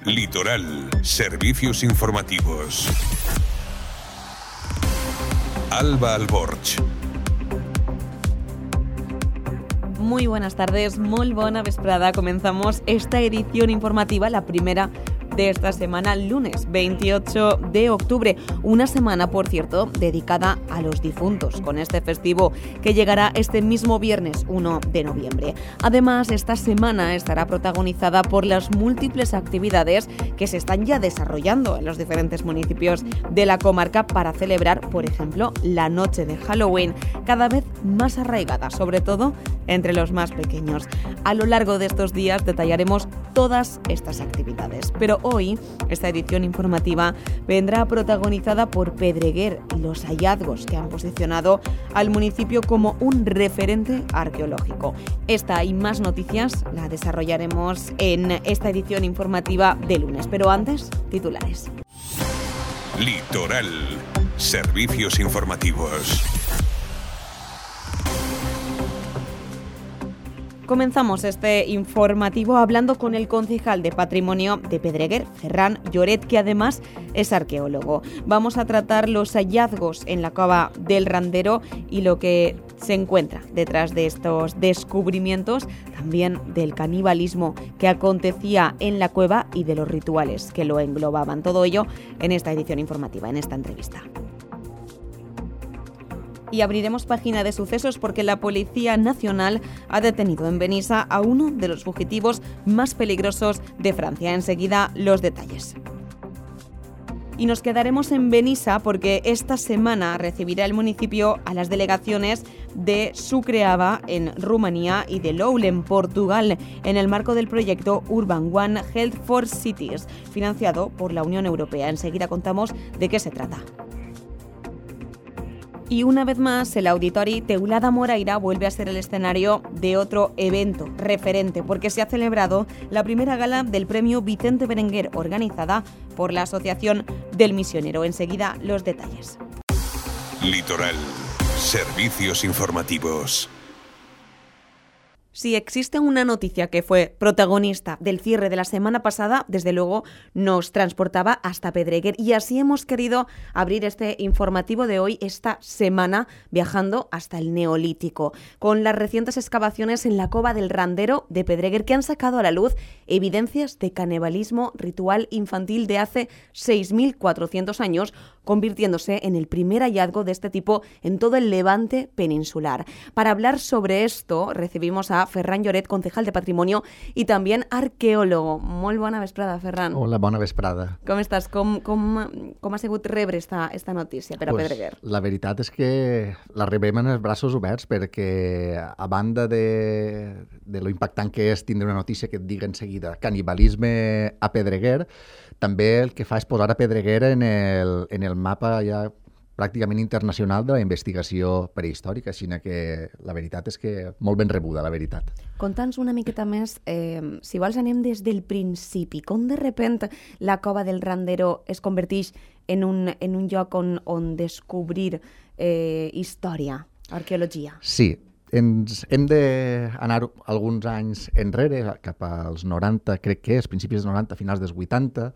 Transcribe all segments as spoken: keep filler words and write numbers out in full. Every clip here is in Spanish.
Litoral, servicios informativos. Alba Alborch. Muy buenas tardes, muy buena vesprada. Comenzamos esta edición informativa, la primera de esta semana, lunes veintiocho de octubre. Una semana, por cierto, dedicada a los difuntos, con este festivo que llegará este mismo viernes uno de noviembre. Además, esta semana estará protagonizada por las múltiples actividades que se están ya desarrollando en los diferentes municipios de la comarca para celebrar, por ejemplo, la noche de Halloween, cada vez más arraigada, sobre todo entre los más pequeños. A lo largo de estos días detallaremos todas estas actividades, pero hoy esta edición informativa vendrá protagonizada por Pedreguer y los hallazgos que han posicionado al municipio como un referente arqueológico. Esta y más noticias la desarrollaremos en esta edición informativa de lunes, pero antes, titulares. Litoral, servicios informativos. Comenzamos este informativo hablando con el concejal de Patrimonio de Pedreguer, Ferran Lloret, que además es arqueólogo. Vamos a tratar los hallazgos en la cova del Randero y lo que se encuentra detrás de estos descubrimientos, también del canibalismo que acontecía en la cueva y de los rituales que lo englobaban. Todo ello en esta edición informativa, en esta entrevista. Y abriremos página de sucesos porque la Policía Nacional ha detenido en Benissa a uno de los fugitivos más peligrosos de Francia. Enseguida, los detalles. Y nos quedaremos en Benissa porque esta semana recibirá el municipio a las delegaciones de Sucreava en Rumanía y de Loule en Portugal en el marco del proyecto Urban One Health for Cities, financiado por la Unión Europea. Enseguida contamos de qué se trata. Y una vez más, el Auditori Teulada Moraira vuelve a ser el escenario de otro evento referente, porque se ha celebrado la primera gala del premio Vicente Berenguer, organizada por la Asociación del Misionero. Enseguida, los detalles. Litoral, servicios informativos. Si existe una noticia que fue protagonista del cierre de la semana pasada, desde luego nos transportaba hasta Pedreguer y así hemos querido abrir este informativo de hoy, esta semana, viajando hasta el Neolítico, con las recientes excavaciones en la cova del Randero de Pedreguer que han sacado a la luz evidencias de canibalismo ritual infantil de hace seis mil cuatrocientos años, convirtiéndose en el primer hallazgo de este tipo en todo el Levante peninsular. Para hablar sobre esto, recibimos a Ferran Lloret, concejal de Patrimonio i també arqueòlogo. Molt bona vesprada, Ferran. Hola, bona vesprada. Com estàs? Com, com, com ha sigut rebre esta, esta notícia per a pues, Pedreguer? La veritat és que la rebem amb els braços oberts perquè, a banda de, de lo impactant que és tindre una notícia que et diga en seguida canibalisme a Pedreguer, també el que fa és posar a Pedreguer en el, en el mapa ja pràcticament internacional de la investigació prehistòrica, així que la veritat és que molt ben rebuda, la veritat. Conta'ns una miqueta més, eh, si vols anem des del principi, com de repente la cova del Randero es converteix en un, en un lloc on, on descobrir eh, història, arqueologia? Sí, ens hem d'anar alguns anys enrere, cap als noranta, crec que és, principis dels noranta, finals dels vuitanta,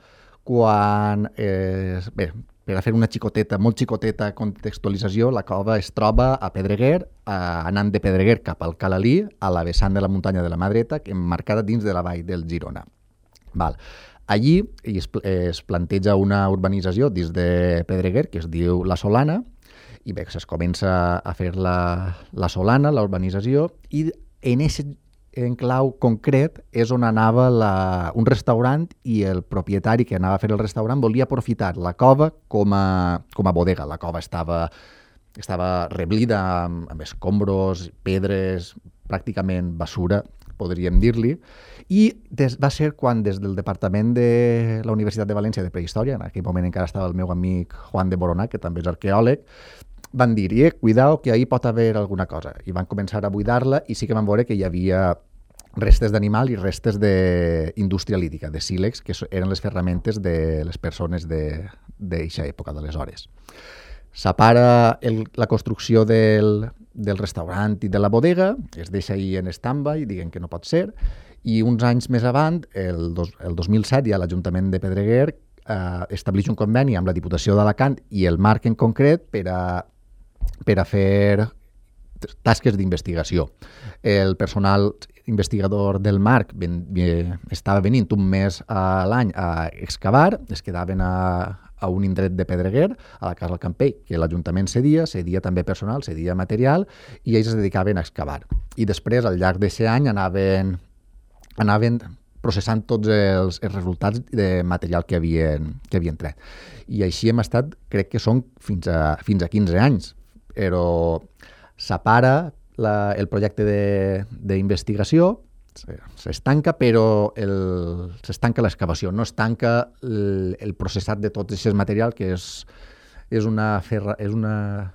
quan, eh, bé, per a fer una xicoteta, molt xicoteta contextualització, la cova es troba a Pedreguer, eh, anant de Pedreguer cap al Calalí, a la vessant de la muntanya de la mà dreta, emmarcada dins de la vall del Girona. Val. Allí es, es planteja una urbanització dins de Pedreguer, que es diu La Solana, i bé, es comença a fer la, la Solana, la urbanització, i en aquest en clau concret és on anava la, un restaurant i el propietari que anava a fer el restaurant volia aprofitar la cova com a, com a bodega. La cova estava, estava reblida amb, amb escombros, pedres, pràcticament basura, podríem dir-li, i des, va ser quan des del Departament de la Universitat de València de Prehistòria, en aquell moment encara estava el meu amic Juan de Boronà, que també és arqueòleg, van dir, eh, cuidao, que ahí pot haver alguna cosa. I van començar a buidar-la i sí que van veure que hi havia restes d'animal i restes d'indústria lítica, de sílex, que eren les ferramentes de les persones d'eixa època, d'aleshores. S'apara la construcció del, del restaurant i de la bodega, es deixa ahir en stand-by, diguem que no pot ser, I uns anys més avant, el, dos, el dos mil set, ja l'Ajuntament de Pedreguer eh, estableix un conveni amb la Diputació d'Alacant i el Marc en concret per a, per a fer tasques d'investigació. El personal investigador del Marc ven, ven, estava venint un mes a l'any a excavar, es quedaven a, a un indret de Pedreguer, a la Casa del Campell, que l'Ajuntament cedia, cedia també personal, cedia material, i ells es dedicaven a excavar. I després, al llarg d'aquest any, anaven, anaven processant tots els, els resultats de material que havien, que havien tret. I així hem estat, crec que són fins a, fins a quinze anys, però s'apara la, el projecte d'investigació, s'estanca, però el, s'estanca l'excavació, no es tanca el, el processat de tot aquest material, que és, és, una, ferra, és una,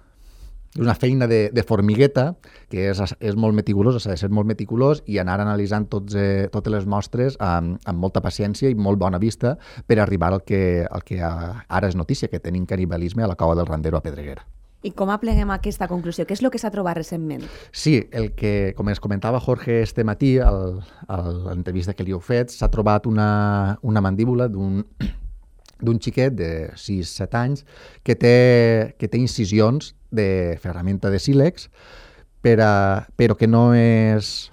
una feina de, de formigueta, que és, és molt meticulós, s'ha de ser molt meticulós i anar analitzant tots, eh, totes les mostres amb, amb molta paciència i molt bona vista per arribar al que, al que ara és notícia, que tenim canibalisme a la Cova del Randero a Pedreguer. I com apleguem aquesta conclusió? Què és el que s'ha trobat recentment? Sí, el que, com ens comentava Jorge este matí, a l'entrevista que li heu fet, s'ha trobat una, una mandíbula d'un d'un xiquet de sis set anys que té, que té incisions de ferramenta de sílex, per a, però que no és,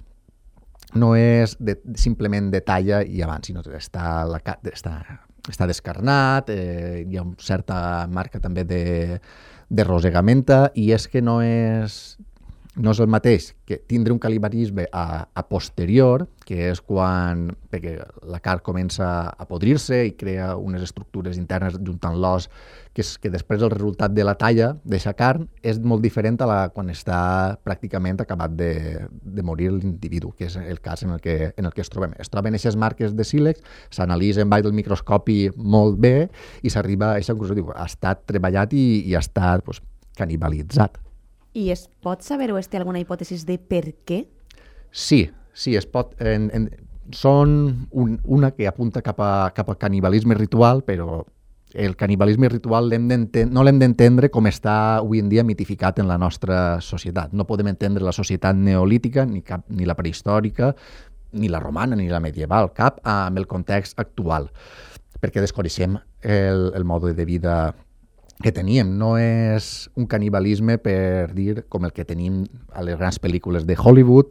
no és de, simplement de talla i abans, sinó que està, la, està, està descarnat, eh, hi ha una certa marca també de de rosegamenta, i és que no és, no és el mateix que tindre un canibalisme a, a posterior, que és quan perquè la carn comença a podrir-se i crea unes estructures internes juntant l'os, que, és, que després el resultat de la talla d'aquesta carn és molt diferent a la quan està pràcticament acabat de, de morir l'individu, que és el cas en el que, en el que es trobem. Es troben aquestes marques de sílex, s'analitzen baix del microscopi molt bé i s'arriba a aquesta conclusió, diu, ha estat treballat i, i ha estat pues, canibalitzat. I es pot saber o es té alguna hipòtesi de per què? Sí, sí, es pot. En, en, són un, una que apunta cap, a, cap al canibalisme ritual, però el canibalisme ritual l'hem no l'hem d'entendre com està avui en dia mitificat en la nostra societat. No podem entendre la societat neolítica, ni, cap, ni la prehistòrica, ni la romana, ni la medieval, cap amb el context actual, perquè desconeixem el, el mode de vida que teníem. No és un canibalisme, per dir, com el que tenim a les grans pel·lícules de Hollywood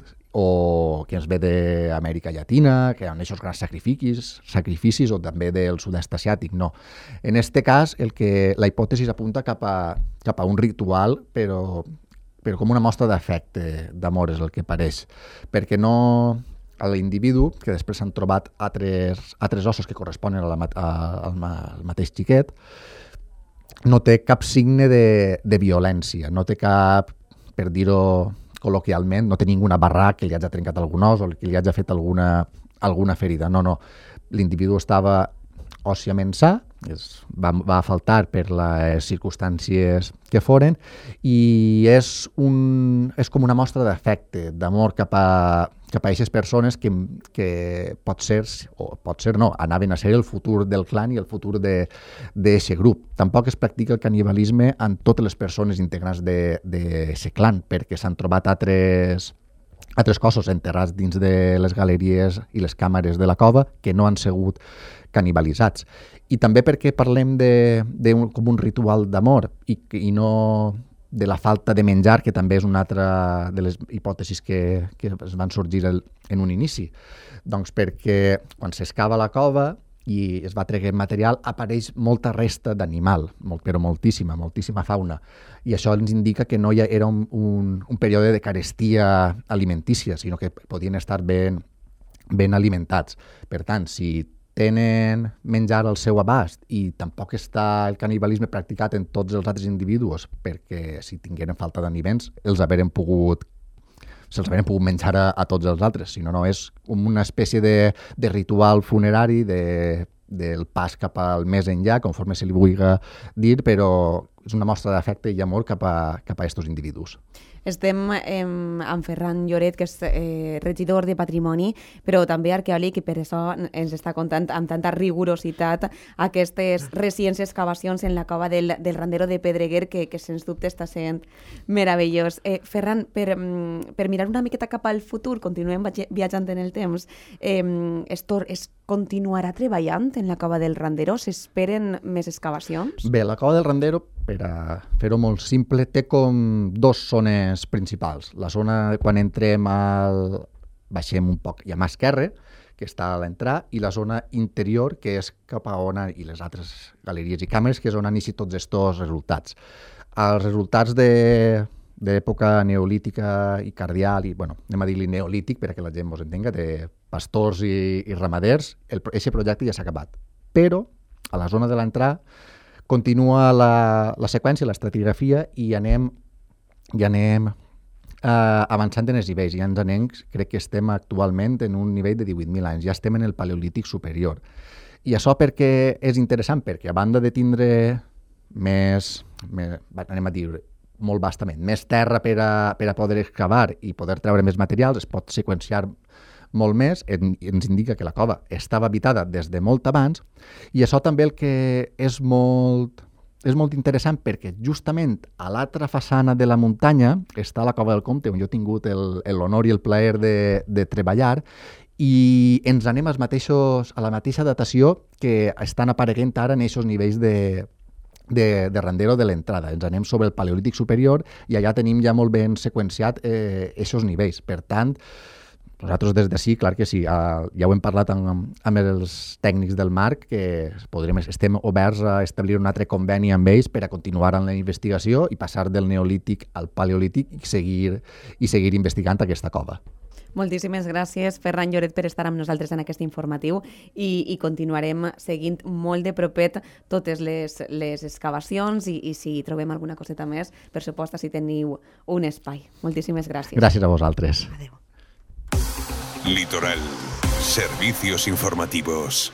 o que ens ve d'Amèrica Llatina, que hi ha aquests grans sacrificis, sacrificis o també del sud-est asiàtic. No. En aquest cas, el que la hipòtesi apunta cap a, cap a un ritual, però, però com una mostra d'afecte, d'amor, és el que pareix. Perquè no a l'individu, que després s'han trobat altres, altres ossos que corresponen a la, a, al, al mateix xiquet, no té cap signe de, de violència, no té cap, per dir-ho col·loquialment, no té ninguna barra que li hagi trencat algun os o que li hagi fet alguna, alguna ferida. No, no. L'individu estava òssiament sa, es va, va faltar per les circumstàncies que foren, i és, un, és com una mostra d'afecte, d'amor cap a cap a aquestes persones que, que pot ser, o pot ser no, anaven a ser el futur del clan i el futur d'aquest grup. Tampoc es practica el canibalisme en totes les persones integrants d'aquest clan, perquè s'han trobat altres, altres cossos enterrats dins de les galeries i les càmeres de la cova que no han sigut canibalitzats. I també perquè parlem de, de un, com un ritual d'amor i, i no de la falta de menjar, que també és una altra de les hipòtesis que, que es van sorgir el, en un inici. Doncs perquè quan s'excava la cova i es va treure material, apareix molta resta d'animal, molt, però moltíssima, moltíssima fauna. I això ens indica que no hi ha, era un, un, un període de carestia alimentícia, sinó que podien estar ben, ben alimentats. Per tant, si tenen menjar al seu abast i tampoc està el canibalisme practicat en tots els altres individus, perquè si tingueren falta d'aliments els hagueren pogut se'ls hagueren pogut menjar a, a tots els altres, sinó no, és una espècie de, de ritual funerari de, del pas cap al més enllà, conforme se li vulgui dir, però és una mostra d'afecte i amor cap a, cap a estos individus. Estem eh, amb Ferran Lloret, que és eh, regidor de Patrimoni, però també arqueòleg, i per això ens està contant amb tanta rigorositat aquestes recents excavacions en la cova del, del Randero de Pedreguer, que, que sens dubte està sent meravellós. Eh, Ferran, per, per mirar una miqueta cap al futur, continuem viatjant en el temps, eh, Estor, es continuarà treballant en la cova del Randero? S'esperen més excavacions? Bé, la cova del Randero, per a fer-ho molt simple, té com dos zones principals. La zona quan entrem al... baixem un poc, hi ha mà esquerra, que està a l'entrar, i la zona interior, que és cap a on, i les altres galeries i càmeres, que és on han eixit tots aquests resultats. Els resultats de d'època neolítica i cardial, i, bueno, anem a dir-li neolític, perquè la gent mos entenga, de pastors i, i ramaders, aquest projecte ja s'ha acabat. Però, a la zona de l'entrada, continua la, la seqüència, l'estratigrafia, i anem, i anem eh, avançant en els nivells. Ja ens anem, crec que estem actualment en un nivell de divuit mil anys. Ja estem en el paleolític superior. I això perquè és interessant, perquè a banda de tindre més, més anem a dir, molt vastament, més terra per a, per a poder excavar i poder treure més materials, es pot seqüenciar molt més, ens indica que la cova estava habitada des de molt abans, i això també el que és molt, és molt interessant, perquè justament a l'altra façana de la muntanya està la cova del Comte, on jo he tingut l'honor i el plaer de, de treballar, i ens anem als mateixos, a la mateixa datació que estan apareguent ara en aquests nivells de, de, de Randero de l'entrada. Ens anem sobre el paleolític superior i allà tenim ja molt ben seqüenciat aquests eh, nivells. Per tant, nosaltres des d'ací, clar que sí, uh, ja ho hem parlat amb, amb els tècnics del Marc, que podrem, estem oberts a establir un altre conveni amb ells per a continuar amb la investigació i passar del neolític al paleolític i seguir, i seguir investigant aquesta cova. Moltíssimes gràcies, Ferran Lloret, per estar amb nosaltres en aquest informatiu i, i continuarem seguint molt de propet totes les, les excavacions i, i si trobem alguna coseta més, per supost, si teniu un espai. Moltíssimes gràcies. Gràcies a vosaltres. Adéu. Litoral. Servicios informativos.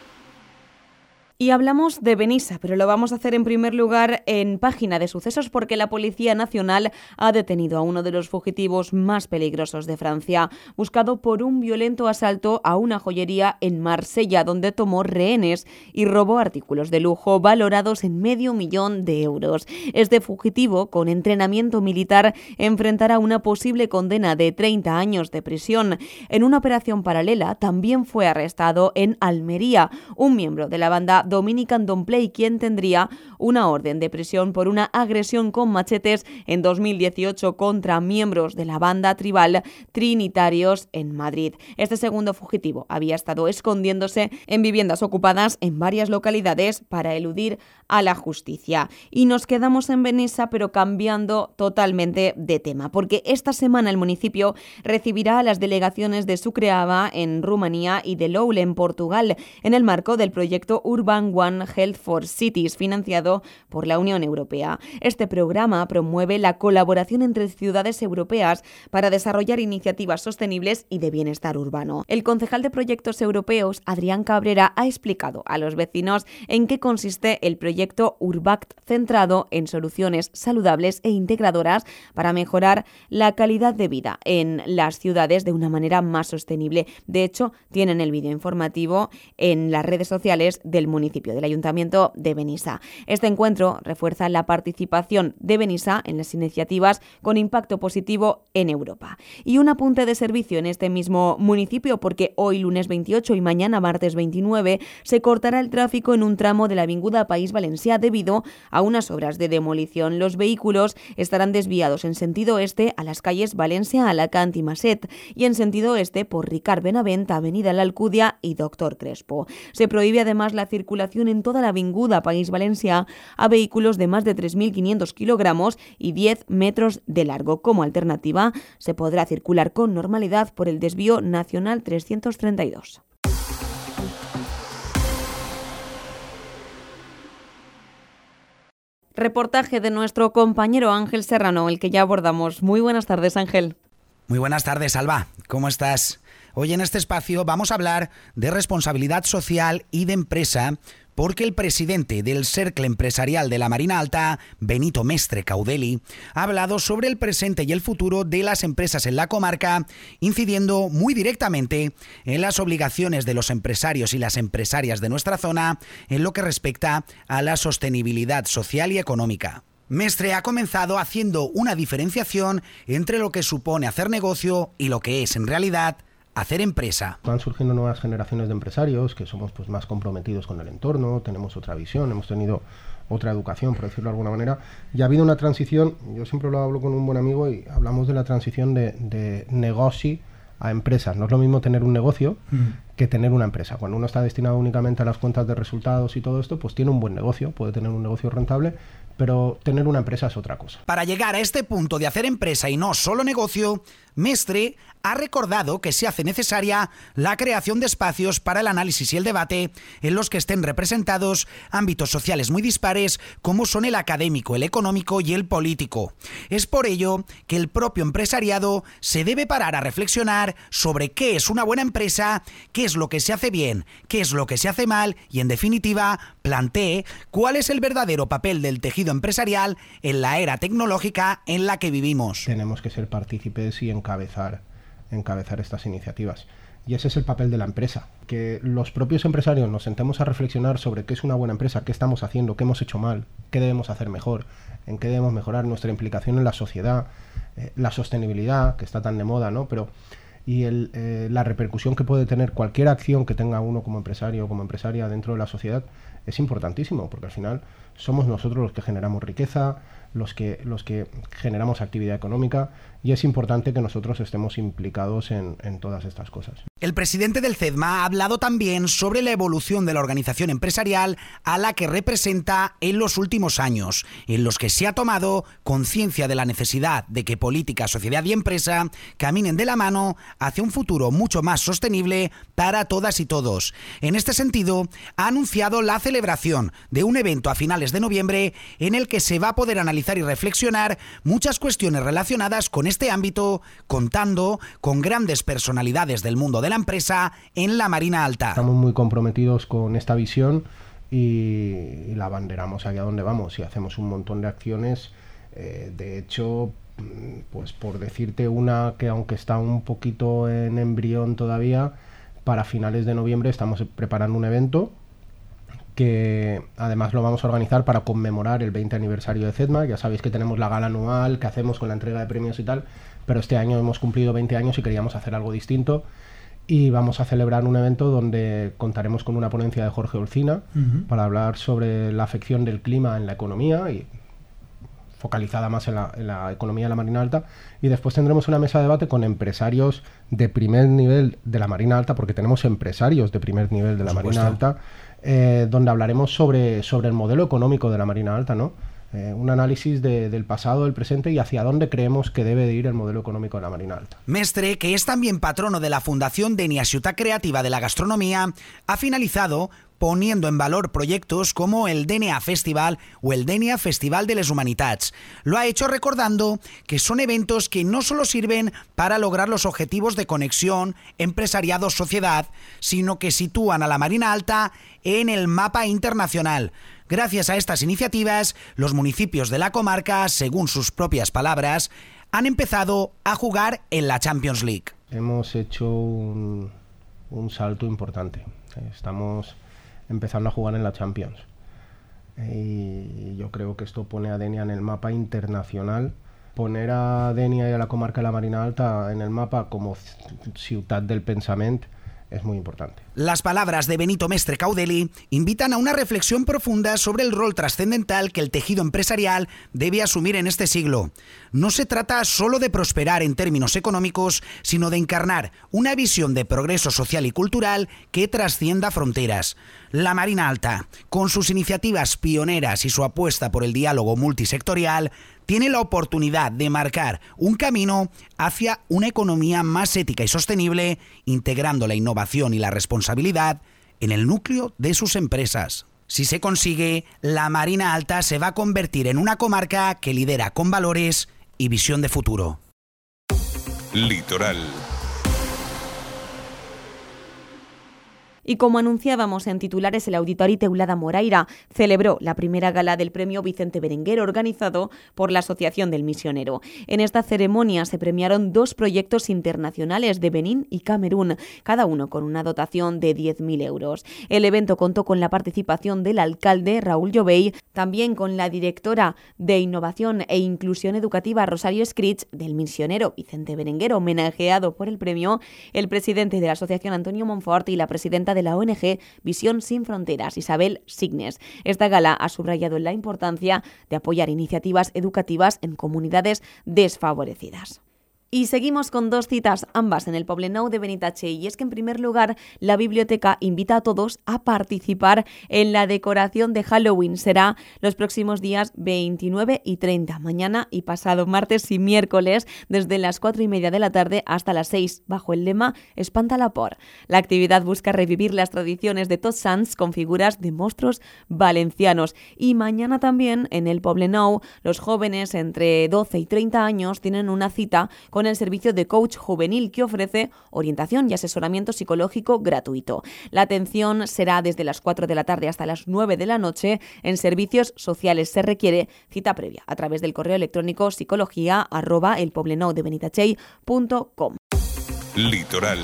Y hablamos de Benissa, pero lo vamos a hacer en primer lugar en página de sucesos porque la Policía Nacional ha detenido a uno de los fugitivos más peligrosos de Francia, buscado por un violento asalto a una joyería en Marsella, donde tomó rehenes y robó artículos de lujo valorados en medio millón de euros. Este fugitivo, con entrenamiento militar, enfrentará una posible condena de treinta años de prisión. En una operación paralela también fue arrestado en Almería un miembro de la banda Dominican Don't Play, quien tendría una orden de prisión por una agresión con machetes en dos mil dieciocho contra miembros de la banda tribal Trinitarios en Madrid. Este segundo fugitivo había estado escondiéndose en viviendas ocupadas en varias localidades para eludir a la justicia. Y nos quedamos en Benissa, pero cambiando totalmente de tema, porque esta semana el municipio recibirá a las delegaciones de Sucreava en Rumanía y de Loule en Portugal, en el marco del proyecto Urban One Health for Cities, financiado por la Unión Europea. Este programa promueve la colaboración entre ciudades europeas para desarrollar iniciativas sostenibles y de bienestar urbano. El concejal de proyectos europeos, Adrián Cabrera, ha explicado a los vecinos en qué consiste el proyecto Urbact, centrado en soluciones saludables e integradoras para mejorar la calidad de vida en las ciudades de una manera más sostenible. De hecho, tienen el vídeo informativo en las redes sociales del municipio del Ayuntamiento de Benissa. Este encuentro refuerza la participación de Benissa en las iniciativas con impacto positivo en Europa. Y un apunte de servicio en este mismo municipio, porque hoy lunes veintiocho y mañana martes veintinueve se cortará el tráfico en un tramo de la Avinguda País Valencià debido a unas obras de demolición. Los vehículos estarán desviados en sentido este a las calles Valencia, Alacant y Maset, y en sentido este por Ricard Benavent, Avenida La Alcúdia y Doctor Crespo. Se prohíbe además la circulación en toda la Avinguda País Valencià a vehículos de más de tres mil quinientos kilogramos y diez metros de largo. Como alternativa, se podrá circular con normalidad por el desvío nacional trescientos treinta y dos. Reportaje de nuestro compañero Ángel Serrano, el que ya abordamos. Muy buenas tardes, Ángel. Muy buenas tardes, Alba. ¿Cómo estás? Hoy en este espacio vamos a hablar de responsabilidad social y de empresa porque el presidente del Cercle Empresarial de la Marina Alta, Benito Mestre Caudeli, ha hablado sobre el presente y el futuro de las empresas en la comarca, incidiendo muy directamente en las obligaciones de los empresarios y las empresarias de nuestra zona en lo que respecta a la sostenibilidad social y económica. Mestre ha comenzado haciendo una diferenciación entre lo que supone hacer negocio y lo que es en realidad hacer empresa. Van surgiendo nuevas generaciones de empresarios que somos pues más comprometidos con el entorno, tenemos otra visión, hemos tenido otra educación, por decirlo de alguna manera, y ha habido una transición. Yo siempre lo hablo con un buen amigo y hablamos de la transición de, de negocio a empresas. No es lo mismo tener un negocio mm. que tener una empresa. Cuando uno está destinado únicamente a las cuentas de resultados y todo esto, pues tiene un buen negocio, puede tener un negocio rentable, pero tener una empresa es otra cosa. Para llegar a este punto de hacer empresa y no solo negocio, Mestre ha recordado que se hace necesaria la creación de espacios para el análisis y el debate en los que estén representados ámbitos sociales muy dispares como son el académico, el económico y el político. Es por ello que el propio empresariado se debe parar a reflexionar sobre qué es una buena empresa, qué es lo que se hace bien, qué es lo que se hace mal y, en definitiva, plantee cuál es el verdadero papel del tejido empresarial en la era tecnológica en la que vivimos. Tenemos que ser partícipes y encabezar, encabezar estas iniciativas. Y ese es el papel de la empresa, que los propios empresarios nos sentemos a reflexionar sobre qué es una buena empresa, qué estamos haciendo, qué hemos hecho mal, qué debemos hacer mejor, en qué debemos mejorar nuestra implicación en la sociedad, eh, la sostenibilidad, que está tan de moda, ¿no? Pero y el, eh, la repercusión que puede tener cualquier acción que tenga uno como empresario o como empresaria dentro de la sociedad es importantísimo, porque al final somos nosotros los que generamos riqueza, los que, los que generamos actividad económica, y es importante que nosotros estemos implicados en, en todas estas cosas. El presidente del CEDMA ha hablado también sobre la evolución de la organización empresarial a la que representa en los últimos años, en los que se ha tomado conciencia de la necesidad de que política, sociedad y empresa caminen de la mano hacia un futuro mucho más sostenible para todas y todos. En este sentido, ha anunciado la celebración de un evento a finales de noviembre en el que se va a poder analizar y reflexionar muchas cuestiones relacionadas con este ámbito, contando con grandes personalidades del mundo de la empresa en la Marina Alta. Estamos muy comprometidos con esta visión y, y la abanderamos allá donde vamos y hacemos un montón de acciones. Eh, de hecho, pues por decirte una que aunque está un poquito en embrión todavía, para finales de noviembre estamos preparando un evento que además lo vamos a organizar para conmemorar el veinte aniversario de CEDMA. Ya sabéis que tenemos la gala anual que hacemos con la entrega de premios y tal, pero este año hemos cumplido veinte años y queríamos hacer algo distinto, y vamos a celebrar un evento donde contaremos con una ponencia de Jorge Olcina uh-huh. para hablar sobre la afección del clima en la economía, y focalizada más en la, en la economía de la Marina Alta, y después tendremos una mesa de debate con empresarios de primer nivel de la Marina Alta, porque tenemos empresarios de primer nivel de la Marina Alta, eh, donde hablaremos sobre, sobre el modelo económico de la Marina Alta, ¿no? Eh, un análisis de, del pasado, del presente y hacia dónde creemos que debe de ir el modelo económico de la Marina Alta. Mestre, que es también patrono de la Fundación Denia Ciutat Creativa de la Gastronomía, ha finalizado poniendo en valor proyectos como el Denia Festival o el Denia Festival de les Humanitats. Lo ha hecho recordando que son eventos que no solo sirven para lograr los objetivos de conexión empresariado-sociedad, sino que sitúan a la Marina Alta en el mapa internacional. Gracias a estas iniciativas, los municipios de la comarca, según sus propias palabras, han empezado a jugar en la Champions League. Hemos hecho un, un salto importante. Estamos empezando a jugar en la Champions. Y yo creo que esto pone a Denia en el mapa internacional. Poner a Denia y a la comarca de la Marina Alta en el mapa como ciutat del pensament es muy importante. Las palabras de Benito Mestre Caudeli invitan a una reflexión profunda sobre el rol trascendental que el tejido empresarial debe asumir en este siglo. No se trata solo de prosperar en términos económicos, sino de encarnar una visión de progreso social y cultural que trascienda fronteras. La Marina Alta, con sus iniciativas pioneras y su apuesta por el diálogo multisectorial, tiene la oportunidad de marcar un camino hacia una economía más ética y sostenible, integrando la innovación y la responsabilidad en el núcleo de sus empresas. Si se consigue, la Marina Alta se va a convertir en una comarca que lidera con valores y visión de futuro. Litoral. Y como anunciábamos en titulares, el Auditori Teulada Moraira celebró la primera gala del premio Vicente Berenguer organizado por la Asociación del Misionero. En esta ceremonia se premiaron dos proyectos internacionales de Benín y Camerún, cada uno con una dotación de diez mil euros. El evento contó con la participación del alcalde Raúl Llovey, también con la directora de Innovación e Inclusión Educativa Rosario Scritch, del Misionero Vicente Berenguer, homenajeado por el premio, el presidente de la Asociación Antonio Monfort y la presidenta de la O N G Visión Sin Fronteras, Isabel Signes. Esta gala ha subrayado la importancia de apoyar iniciativas educativas en comunidades desfavorecidas. Y seguimos con dos citas, ambas en el Poblenou de Benitatxell. Y es que, en primer lugar, la biblioteca invita a todos a participar en la decoración de Halloween. Será los próximos días veintinueve y treinta, mañana y pasado martes y miércoles, desde las cuatro y media de la tarde hasta las seis, bajo el lema Espanta la por. La actividad busca revivir las tradiciones de Tots Sants con figuras de monstruos valencianos. Y mañana también, en el Poblenou, los jóvenes entre doce y treinta años tienen una cita con el servicio de coach juvenil que ofrece orientación y asesoramiento psicológico gratuito. La atención será desde las cuatro de la tarde hasta las nueve de la noche. En servicios sociales se requiere cita previa a través del correo electrónico psicología arroba elpoblenou-de-benitatxell.com. Litoral.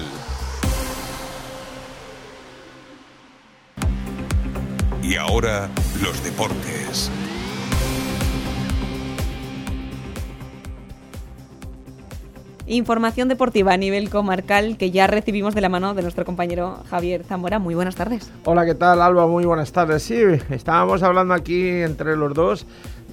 Y ahora, los deportes. Información deportiva a nivel comarcal que ya recibimos de la mano de nuestro compañero Javier Zamora. Muy buenas tardes. Hola, ¿qué tal, Alba? Muy buenas tardes. Sí, estábamos hablando aquí entre los dos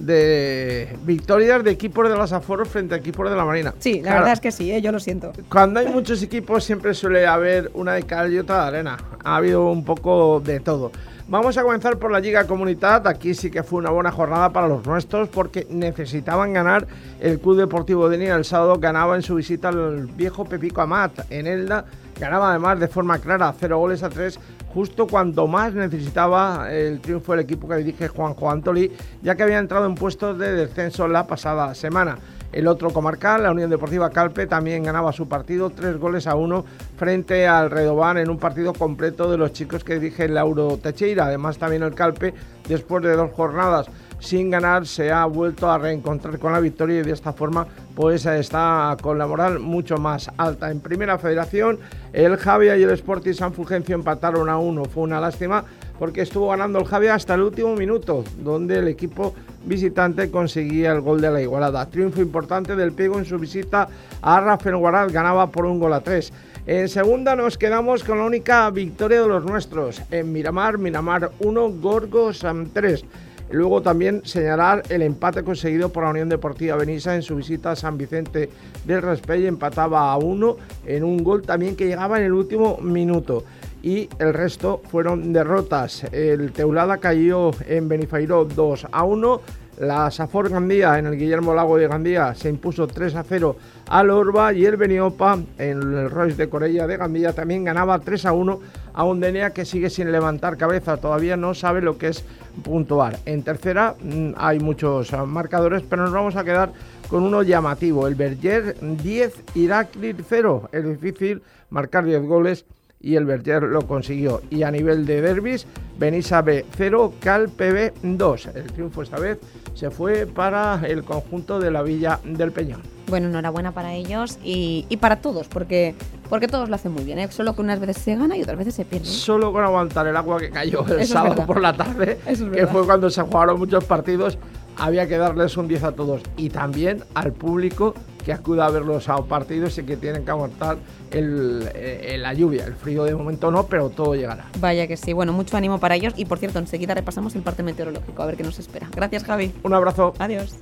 de victorias de equipos de las Aforos frente a equipos de la Marina. Sí, la claro, verdad es que sí, ¿eh? Yo lo siento. Cuando hay muchos equipos siempre suele haber una de cal y otra de arena. Ha habido un poco de todo. Vamos a comenzar por la Lliga Comunitat. Aquí sí que fue una buena jornada para los nuestros porque necesitaban ganar. El Club Deportivo Denia el sábado ganaba en su visita al viejo Pepico Amat en Elda. Ganaba además de forma clara, cero goles a tres, justo cuando más necesitaba el triunfo del equipo que dirige Juanjo Antolí, ya que había entrado en puestos de descenso la pasada semana. El otro comarcal, la Unión Deportiva Calpe, también ganaba su partido, tres goles a uno frente al Redován en un partido completo de los chicos que dirige Lauro Teixeira. Además, también el Calpe, después de dos jornadas sin ganar, se ha vuelto a reencontrar con la victoria y de esta forma pues está con la moral mucho más alta. En Primera Federación, el Javia y el Sporting San Fulgencio empataron a uno. Fue una lástima porque estuvo ganando el Javia hasta el último minuto, donde el equipo visitante conseguía el gol de la igualada. Triunfo importante del Pego en su visita a Rafelguarad, ganaba por un gol a tres. En segunda nos quedamos con la única victoria de los nuestros. En Miramar, Miramar uno, Gorgos tres. Luego también señalar el empate conseguido por la Unión Deportiva Benissa en su visita a San Vicente del Raspall, empataba a uno en un gol también que llegaba en el último minuto. Y el resto fueron derrotas. El Teulada cayó en Benifairó dos a uno. La Safor Gandía en el Guillermo Lago de Gandía se impuso tres a cero al Orba y el Beniopa en el Royce de Corella de Gandía también ganaba tres a uno a un Denia que sigue sin levantar cabeza, todavía no sabe lo que es puntuar. En tercera mmm, hay muchos marcadores, pero nos vamos a quedar con uno llamativo, el Berger diez, Irakli cero, es difícil marcar diez goles y el Berger lo consiguió. Y a nivel de derbis, Benissa B cero, Calpe B dos. El triunfo esta vez se fue para el conjunto de la Villa del Peñón. Bueno, enhorabuena para ellos y, y para todos, porque, porque todos lo hacen muy bien, ¿eh? Solo que unas veces se gana y otras veces se pierde. Solo con aguantar el agua que cayó el Eso sábado por la tarde, Eso es que fue cuando se jugaron muchos partidos, había que darles un diez a todos. Y también al público que acuda a ver los partidos y que tienen que aguantar el, el, la lluvia. El frío de momento no, pero todo llegará. Vaya que sí. Bueno, mucho ánimo para ellos. Y por cierto, enseguida repasamos el parte meteorológico, a ver qué nos espera. Gracias, Javi. Un abrazo. Adiós.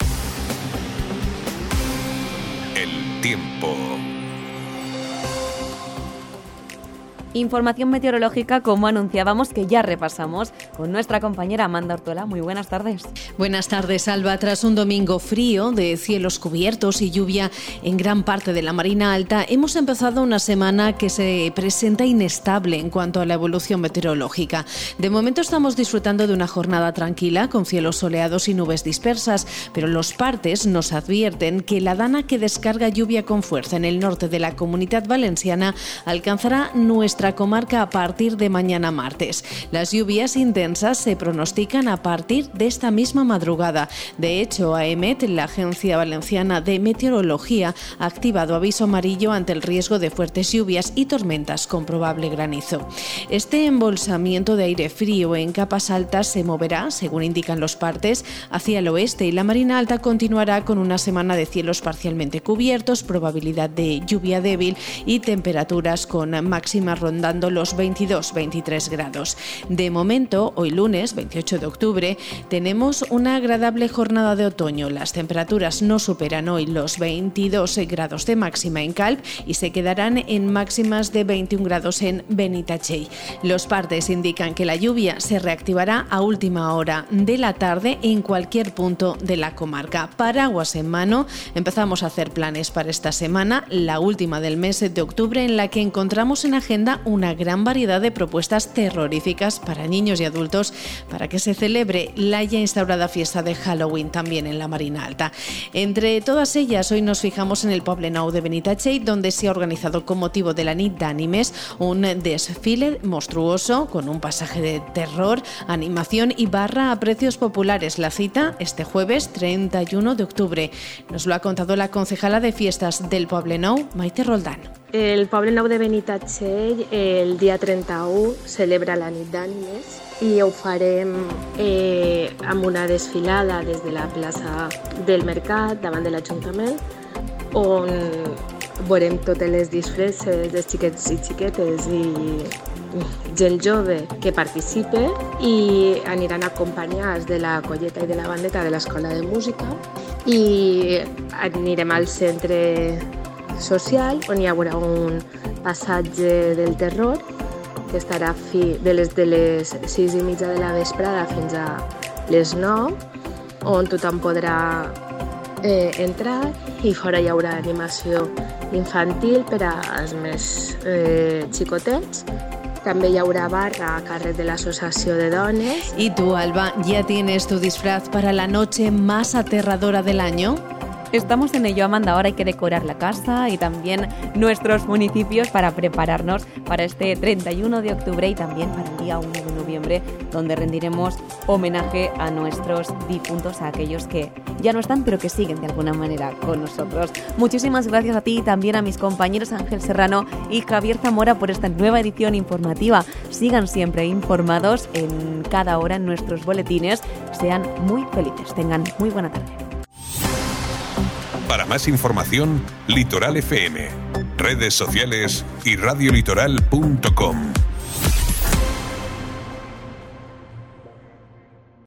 El tiempo. Información meteorológica, como anunciábamos, que ya repasamos con nuestra compañera Amanda Ortola. Muy buenas tardes. Buenas tardes, Alba. Tras un domingo frío, de cielos cubiertos y lluvia en gran parte de la Marina Alta, hemos empezado una semana que se presenta inestable en cuanto a la evolución meteorológica. De momento estamos disfrutando de una jornada tranquila, con cielos soleados y nubes dispersas, pero los partes nos advierten que la dana que descarga lluvia con fuerza en el norte de la Comunitat Valenciana alcanzará nuestra nuestra comarca a partir de mañana martes. Las lluvias intensas se pronostican a partir de esta misma madrugada. De hecho, AEMET, la Agencia Valenciana de Meteorología, ha activado aviso amarillo ante el riesgo de fuertes lluvias y tormentas con probable granizo. Este embolsamiento de aire frío en capas altas se moverá, según indican los partes, hacia el oeste y la Marina Alta continuará con una semana de cielos parcialmente cubiertos, probabilidad de lluvia débil y temperaturas con máximas rondando los veintidós a veintitrés grados. De momento, hoy lunes veintiocho de octubre, tenemos una agradable jornada de otoño. Las temperaturas no superan hoy los veintidós grados de máxima en Calp y se quedarán en máximas de veintiún grados en Benitatxell. Los partes indican que la lluvia se reactivará a última hora de la tarde en cualquier punto de la comarca. Paraguas en mano, empezamos a hacer planes para esta semana, la última del mes de octubre, en la que encontramos en agenda una gran variedad de propuestas terroríficas para niños y adultos para que se celebre la ya instaurada fiesta de Halloween también en la Marina Alta. Entre todas ellas, hoy nos fijamos en el Poblenou de Benitatxell, donde se ha organizado con motivo de la Nit d'Ànimes un desfile monstruoso con un pasaje de terror, animación y barra a precios populares. La cita este jueves treinta y uno de octubre. Nos lo ha contado la concejala de fiestas del Poblenou, Maite Roldán. El Poblenou de Benitatxell el dia trenta-u celebra la Nit d'Ànimes i ho farem eh, amb una desfilada des de la plaça del Mercat davant de l'Ajuntament, on veurem totes les disfresses dels xiquets i xiquetes i gent jove que participe i aniran acompanyats de la colleta i de la bandeta de l'Escola de Música i anirem al centre social on hi haurà un passatge del terror que estarà fi de les, de les sis i mitja de la vesprada fins a les nou, on tothom podrà eh, entrar i fora hi haurà animació infantil per als més eh, xicotets. También habrá barra a càrrec de la Asociación de Dones. ¿Y tú, Alba, ya tienes tu disfraz para la noche más aterradora del año? Estamos en ello, Amanda. Ahora hay que decorar la casa y también nuestros municipios para prepararnos para este treinta y uno de octubre y también para el día uno de noviembre, donde rendiremos homenaje a nuestros difuntos, a aquellos que ya no están, pero que siguen de alguna manera con nosotros. Muchísimas gracias a ti y también a mis compañeros Ángel Serrano y Javier Zamora por esta nueva edición informativa. Sigan siempre informados en cada hora en nuestros boletines. Sean muy felices. Tengan muy buena tarde. Para más información, Litoral F M, redes sociales y radiolitoral punto com.